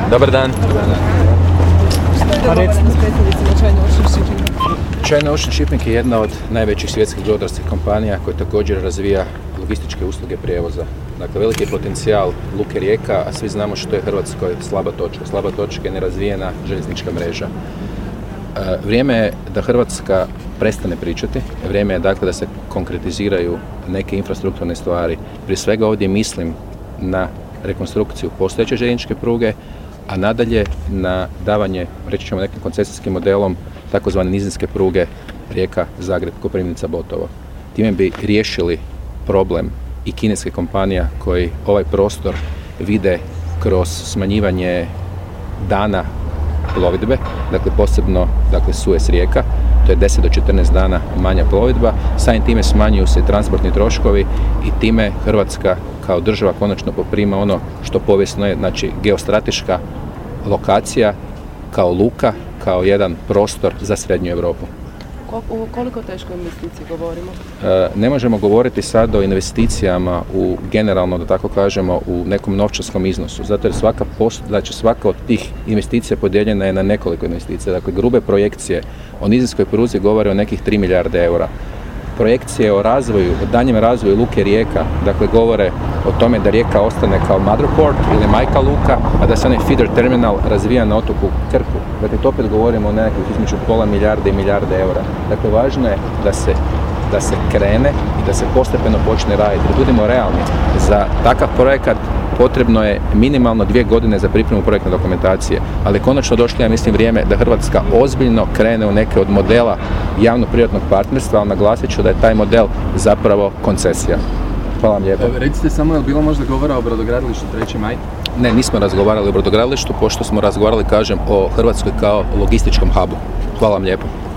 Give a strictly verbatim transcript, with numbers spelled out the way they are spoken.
Dobar dan. Što je dogovoreno s predstavnicima China Ocean Shippinga? China Ocean Shipping je jedna od najvećih svjetskih brodarskih kompanija koja također razvija logističke usluge prijevoza. Dakle, veliki je potencijal luke Rijeka, a svi znamo što je Hrvatskoj slaba točka. Slaba točka je nerazvijena željeznička mreža. E, vrijeme je da Hrvatska prestane pričati, vrijeme je dakle da se konkretiziraju neke infrastrukturne stvari. Prije svega ovdje mislim na rekonstrukciju postojeće željezničke pruge, a nadalje na davanje, reći ćemo nekim koncesijskim modelom, takozvane nizinske pruge Rijeka, Zagreb, Koprivnica, Botovo. Time bi riješili problem i kineskih kompanija koji ovaj prostor vide kroz smanjivanje dana plovidbe, dakle posebno dakle Suez Rijeka, to je deset do četrnaest dana manja plovidba, samim time smanjuju se transportni troškovi i time Hrvatska kao država konačno poprima ono što povijesno je, znači geostrateška lokacija kao luka, kao jedan prostor za srednju Europu. O koliko teškoj investiciji govorimo? E, ne možemo govoriti sad o investicijama u generalno, da tako kažemo, u nekom novčarskom iznosu, zato jer svaka, post, znači svaka od tih investicija podijeljena je na nekoliko investicija. Dakle, grube projekcije o nizinskoj pruzi govore o nekih tri milijarde eura. Projekcije o razvoju, o danjem razvoju luke Rijeka, dakle govore o tome da Rijeka ostane kao mother port ili majka luka, a da se onaj feeder terminal razvija na otoku Krku. Dakle, to opet govorimo o nekakvih između pola milijarde i milijarde eura. Dakle, važno je da se, da se krene i da se postepeno počne raditi. Da budemo realni, za takav projekat potrebno je minimalno dvije godine za pripremu projektne dokumentacije, ali konačno došlo, ja mislim, vrijeme da Hrvatska ozbiljno krene u neke od modela javno-privatnog partnerstva, ali naglasit ću da je taj model zapravo koncesija. Hvala vam lijepo. Recite samo, je li bilo možda govora o brodogradilištu treći maj? Ne, nismo razgovarali o brodogradilištu, pošto smo razgovarali, kažem, o Hrvatskoj kao logističkom hubu. Hvala vam lijepo.